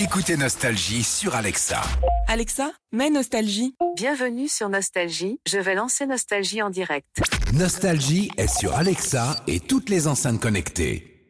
Écoutez Nostalgie sur Alexa. Alexa, mets Nostalgie. Bienvenue sur Nostalgie, je vais lancer Nostalgie en direct. Nostalgie est sur Alexa et toutes les enceintes connectées.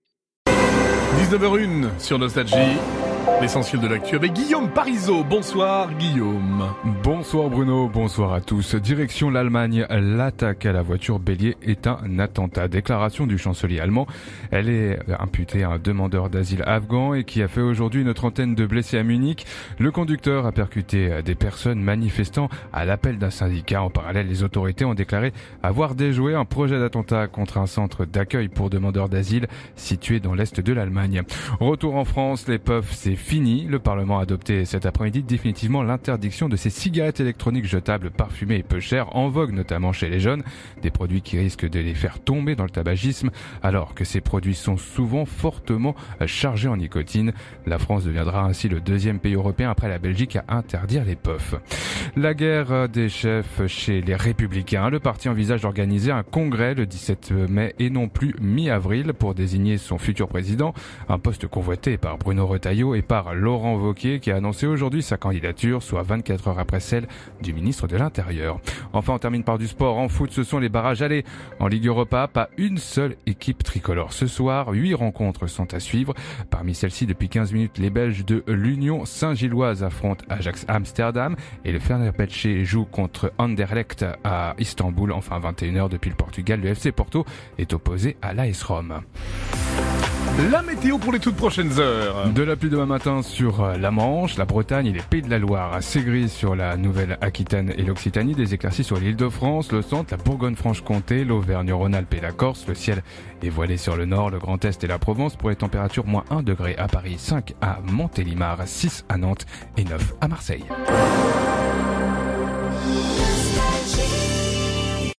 19h01 sur Nostalgie. L'essentiel de l'actu avec Guillaume Parisot. Bonsoir Guillaume. Bonsoir Bruno, bonsoir à tous. Direction l'Allemagne, l'attaque à la voiture bélier est un attentat. Déclaration du chancelier allemand. Elle est imputée à un demandeur d'asile afghan et qui a fait aujourd'hui une trentaine de blessés à Munich. Le conducteur a percuté des personnes manifestant à l'appel d'un syndicat. En parallèle, les autorités ont déclaré avoir déjoué un projet d'attentat contre un centre d'accueil pour demandeurs d'asile situé dans l'est de l'Allemagne. Retour en France, les puffs, c'est fini. Le Parlement a adopté cet après-midi définitivement l'interdiction de ces cigarettes électroniques jetables parfumées et peu chères, en vogue notamment chez les jeunes, des produits qui risquent de les faire tomber dans le tabagisme, alors que ces produits sont souvent fortement chargés en nicotine. La France deviendra ainsi le deuxième pays européen après la Belgique à interdire les puffs. La guerre des chefs chez les Républicains. Le parti envisage d'organiser un congrès le 17 mai et non plus mi-avril pour désigner son futur président, un poste convoité par Bruno Retailleau et par Laurent Wauquiez qui a annoncé aujourd'hui sa candidature, soit 24 heures après celle du ministre de l'Intérieur. Enfin, on termine par du sport. En foot, ce sont les barrages allés. En Ligue Europa, pas une seule équipe tricolore. Ce soir, 8 rencontres sont à suivre. Parmi celles-ci, depuis 15 minutes, les Belges de l'Union Saint-Gilloise affrontent Ajax Amsterdam et le Fenerbahçe joue contre Anderlecht à Istanbul. Enfin, 21h depuis le Portugal, le FC Porto est opposé à l'AS Rome. La météo pour les toutes prochaines heures. De la pluie demain matin sur la Manche, la Bretagne et les Pays de la Loire. Assez gris sur la Nouvelle-Aquitaine et l'Occitanie. Des éclaircies sur l'Île-de-France, le centre, la Bourgogne-Franche-Comté, l'Auvergne-Rhône-Alpes et la Corse. Le ciel est voilé sur le nord, le Grand Est et la Provence pour les températures moins 1 degré à Paris, 5 à Montélimar, 6 à Nantes et 9 à Marseille.